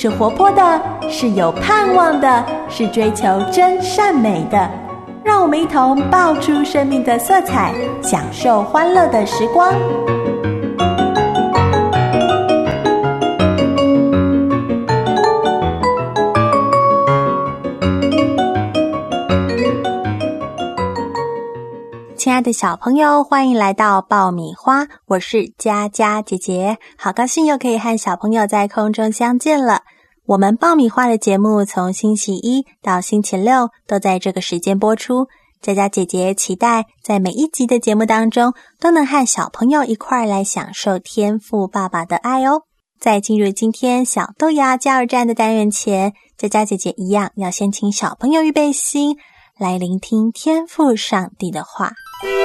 是活泼的，是有盼望的，是追求真善美的。让我们一同爆出生命的色彩，享受欢乐的时光。亲爱的小朋友，欢迎来到爆米花，我是佳佳姐姐，好高兴又可以和小朋友在空中相见了。我们爆米花的节目从星期一到星期六都在这个时间播出，佳佳姐姐期待在每一集的节目当中都能和小朋友一块来享受天父爸爸的爱哦。在进入今天小豆芽加油站的单元前，佳佳姐姐一样要先请小朋友预备心，来聆听天父上帝的话。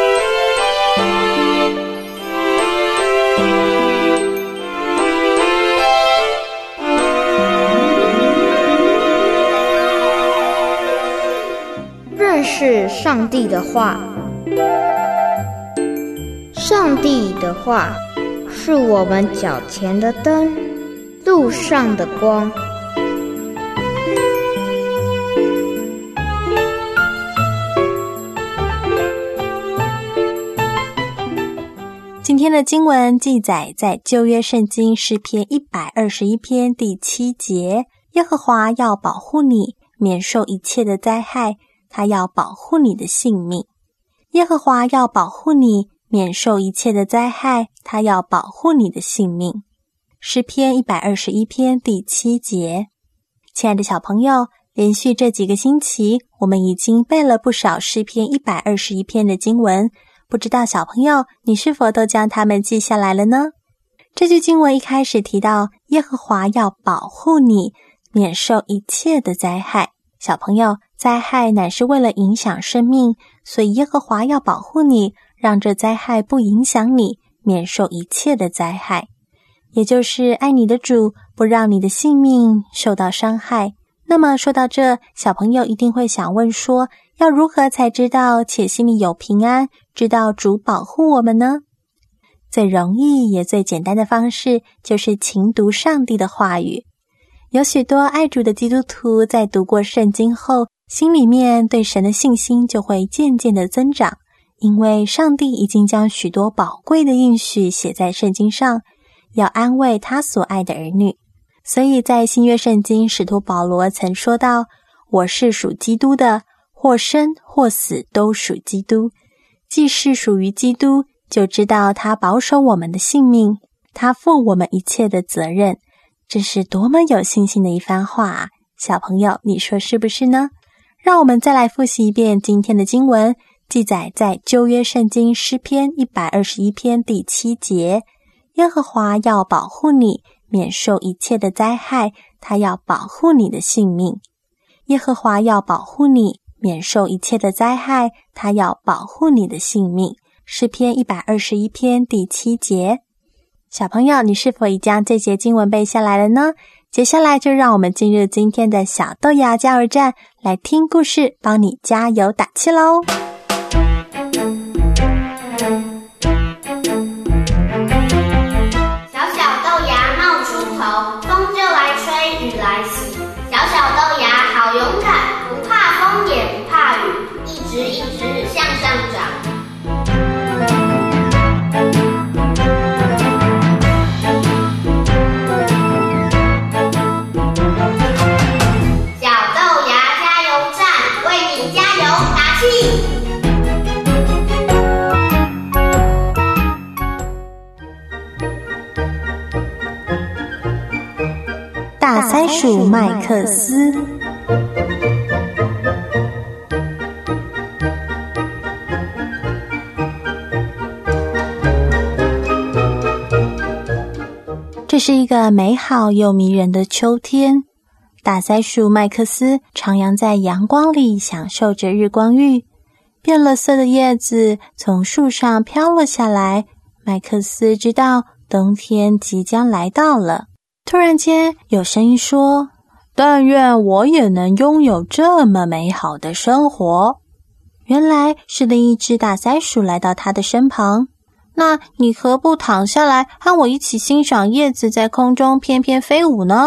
认识上帝的话。上帝的话是我们脚前的灯，路上的光。 今天的经文记载在旧约圣经诗篇121篇第7节，耶和华要保护你，免受一切的灾害，他要保护你的性命。耶和华要保护你，免受一切的灾害，他要保护你的性命。诗篇121篇第7节。亲爱的小朋友，连续这几个星期，我们已经背了不少诗篇121篇的经文，不知道小朋友你是否都将它们记下来了呢？这句经文一开始提到耶和华要保护你，免受一切的灾害。小朋友，灾害乃是为了影响生命，所以耶和华要保护你，让这灾害不影响你，免受一切的灾害。也就是爱你的主，不让你的性命受到伤害。那么说到这，小朋友一定会想问说，要如何才知道且心里有平安，知道主保护我们呢？最容易也最简单的方式就是勤读上帝的话语。有许多爱主的基督徒在读过圣经后，心里面对神的信心就会渐渐的增长，因为上帝已经将许多宝贵的应许写在圣经上，要安慰他所爱的儿女。所以在新约圣经，使徒保罗曾说到，我是属基督的，或生或死都属基督。既是属于基督，就知道他保守我们的性命，他负我们一切的责任。这是多么有信心的一番话啊！小朋友，你说是不是呢？让我们再来复习一遍今天的经文，记载在旧约圣经诗篇121篇第7节，耶和华要保护你，免受一切的灾害，他要保护你的性命。耶和华要保护你，免受一切的灾害，他要保护你的性命。诗篇121篇第7节。小朋友，你是否已将这节经文背下来了呢？接下来就让我们进入今天的小豆芽加油站，来听故事，帮你加油打气咯。 小小豆芽冒出头，风就来吹，雨来袭。小小豆芽好勇敢，不怕风也不怕雨，一直一直向上长。 大鳃鼠麦克斯。这是一个美好又迷人的秋天，大鳃鼠麦克斯徜徉在阳光里，享受着日光浴。变了色的叶子从树上飘落下来，麦克斯知道冬天即将来到了。突然间有声音说，但愿我也能拥有这么美好的生活。原来是另一只大鳃鼠来到他的身旁。那你何不躺下来和我一起欣赏叶子在空中翩翩飞舞呢？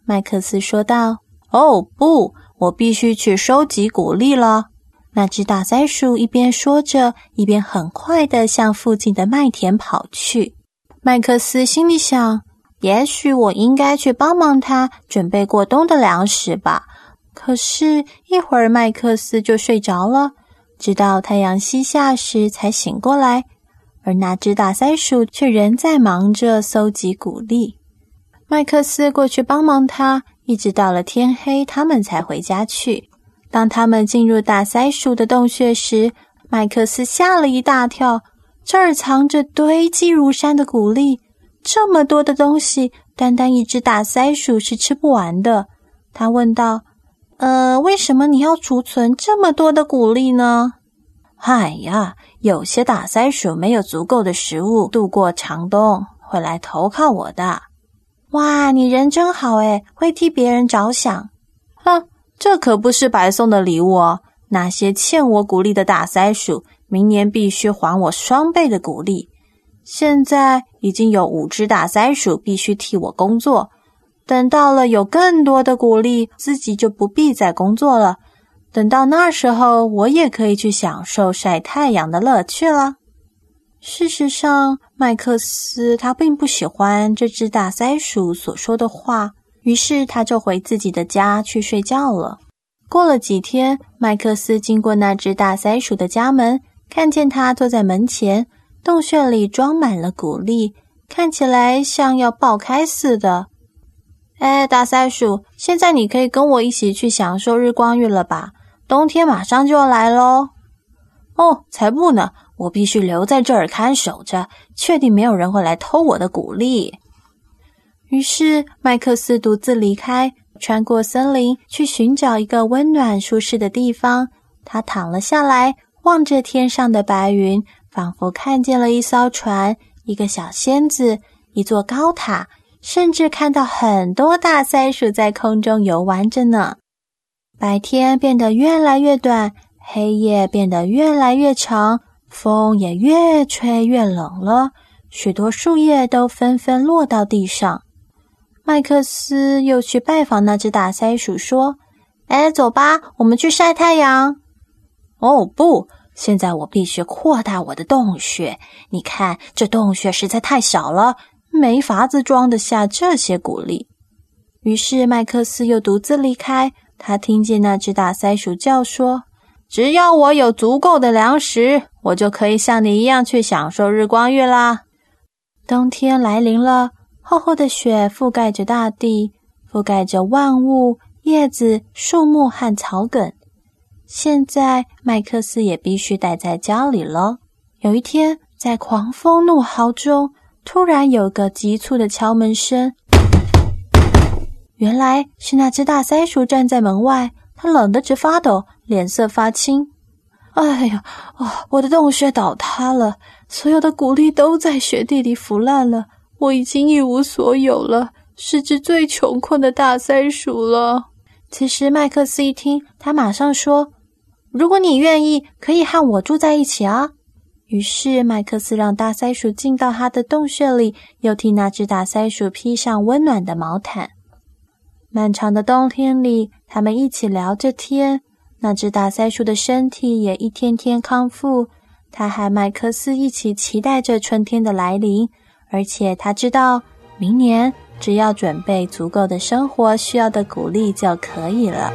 麦克斯说道。哦，不，我必须去收集谷粒了。那只大腮鼠一边说着，一边很快地向附近的麦田跑去。麦克斯心里想，也许我应该去帮忙他准备过冬的粮食吧。可是一会儿麦克斯就睡着了，直到太阳西下时才醒过来，而那只大腮鼠却仍在忙着搜集谷粒。麦克斯过去帮忙他，一直到了天黑，他们才回家去。当他们进入大腮鼠的洞穴时，麦克斯吓了一大跳，这儿藏着堆积如山的谷粒，这么多的东西，单单一只大腮鼠是吃不完的。他问道，为什么你要储存这么多的谷粒呢？哎呀，有些大腮鼠没有足够的食物度过长冬，会来投靠我的。哇，你人真好诶，会替别人着想。哼，这可不是白送的礼物哦。那些欠我谷粒的大腮鼠，明年必须还我双倍的谷粒。现在已经有5只大腮鼠必须替我工作，等到了有更多的谷粒，自己就不必再工作了。等到那时候，我也可以去享受晒太阳的乐趣了。事实上，麦克斯他并不喜欢这只大腮鼠所说的话，于是他就回自己的家去睡觉了。过了几天，麦克斯经过那只大腮鼠的家门，看见它坐在门前，洞穴里装满了谷粒，看起来像要爆开似的。大腮鼠，现在你可以跟我一起去享受日光浴了吧？冬天马上就要来咯。哦，才不呢，我必须留在这儿看守着，确定没有人会来偷我的谷粒。于是麦克斯独自离开，穿过森林，去寻找一个温暖舒适的地方。他躺了下来，望着天上的白云，仿佛看见了一艘船，一个小仙子，一座高塔，甚至看到很多大腮鼠在空中游玩着呢。白天变得越来越短，黑夜变得越来越长，风也越吹越冷了，许多树叶都纷纷落到地上。麦克斯又去拜访那只大腮鼠，说，走吧，我们去晒太阳。哦，不，现在我必须扩大我的洞穴，你看，这洞穴实在太小了，没法子装得下这些谷粒。于是麦克斯又独自离开，他听见那只大腮鼠叫说，只要我有足够的粮食，我就可以像你一样去享受日光浴啦。冬天来临了，厚厚的雪覆盖着大地，覆盖着万物、叶子、树木和草梗。现在麦克斯也必须待在家里了。有一天，在狂风怒号中，突然有个急促的敲门声。原来是那只大腮鼠站在门外，它冷得直发抖，脸色发青。哎呀，我的洞穴倒塌了，所有的谷粒都在雪地里腐烂了，我已经一无所有了，是只最穷困的大腮鼠了。此时麦克斯一听，他马上说，如果你愿意，可以和我住在一起啊。于是麦克斯让大腮鼠进到他的洞穴里，又替那只大腮鼠披上温暖的毛毯。漫长的冬天里，他们一起聊着天，那只大腮鼠的身体也一天天康复。他和麦克斯一起期待着春天的来临，而且他知道明年只要准备足够的生活需要的谷粒就可以了。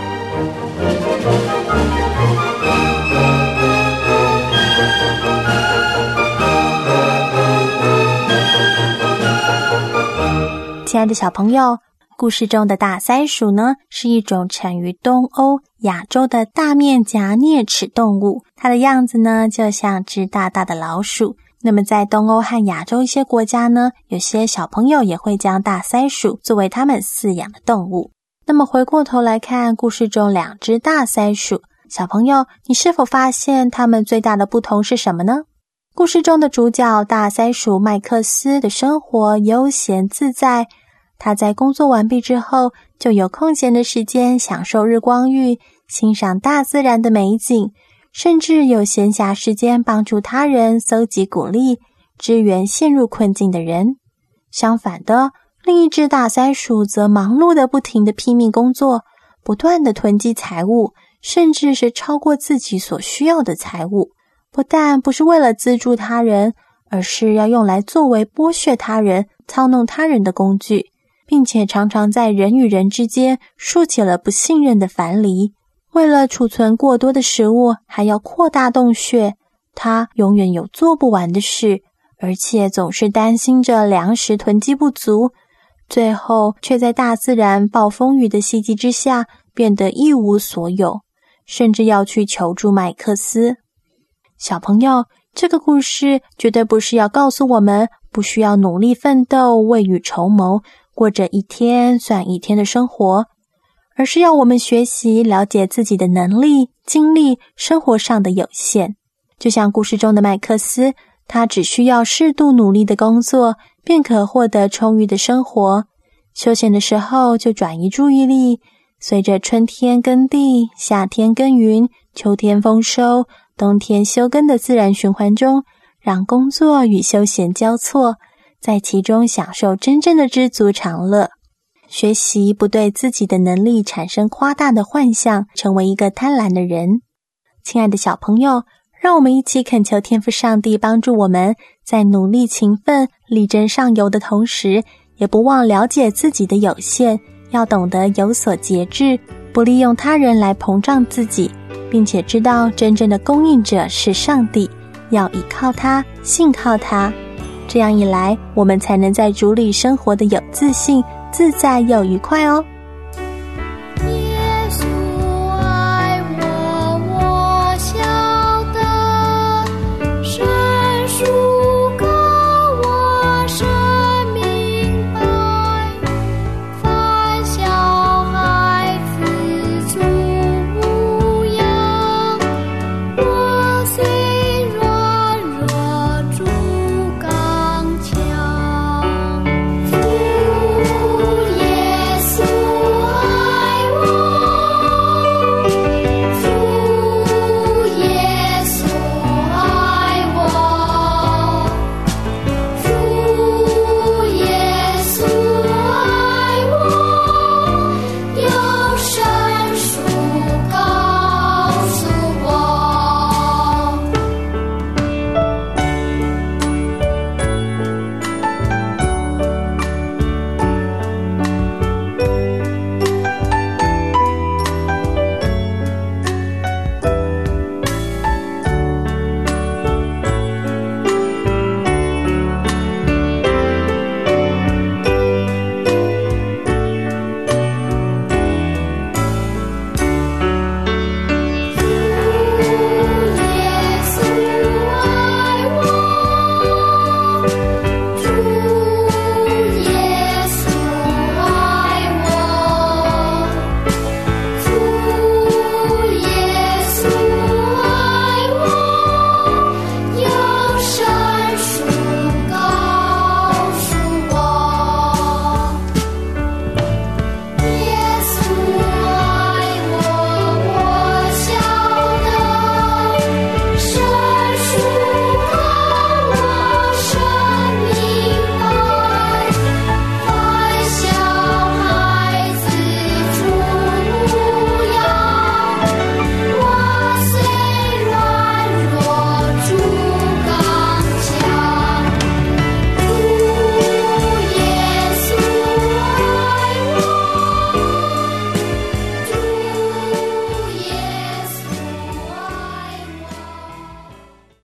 亲爱的小朋友，故事中的大腮鼠呢，是一种产于东欧、亚洲的大面颊啮齿动物，它的样子呢，就像只大大的老鼠。那么在东欧和亚洲一些国家呢，有些小朋友也会将大腮鼠作为他们饲养的动物。那么回过头来看故事中2只大腮鼠，小朋友，你是否发现它们最大的不同是什么呢？故事中的主角大腮鼠麦克斯的生活悠闲自在，他在工作完毕之后，就有空闲的时间享受日光浴，欣赏大自然的美景，甚至有闲暇时间帮助他人搜集谷粒，支援陷入困境的人。相反的， 另一只大腮鼠则忙碌的不停的拼命工作，不断的囤积财物，甚至是超过自己所需要的财物，不但不是为了资助他人，而是要用来作为剥削他人、操弄他人的工具，并且常常在人与人之间竖起了不信任的樊篱。为了储存过多的食物，还要扩大洞穴，他永远有做不完的事，而且总是担心着粮食囤积不足，最后却在大自然暴风雨的袭击之下变得一无所有，甚至要去求助麦克斯。小朋友，这个故事绝对不是要告诉我们不需要努力奋斗、未雨绸缪，过着一天算一天的生活，而是要我们学习了解自己的能力、精力、生活上的有限。就像故事中的麦克斯，他只需要适度努力的工作，便可获得充裕的生活。休闲的时候就转移注意力，随着春天耕地、夏天耕耘、秋天丰收、冬天休耕的自然循环中，让工作与休闲交错，在其中享受真正的知足常乐。学习不对自己的能力产生夸大的幻象，成为一个贪婪的人。亲爱的小朋友，让我们一起恳求天父上帝帮助我们，在努力勤奋、力争上游的同时，也不忘了解自己的有限，要懂得有所节制，不利用他人来膨胀自己，并且知道真正的供应者是上帝，要依靠他、信靠他。这样一来，我们才能在主里生活的有自信、自在又愉快哦。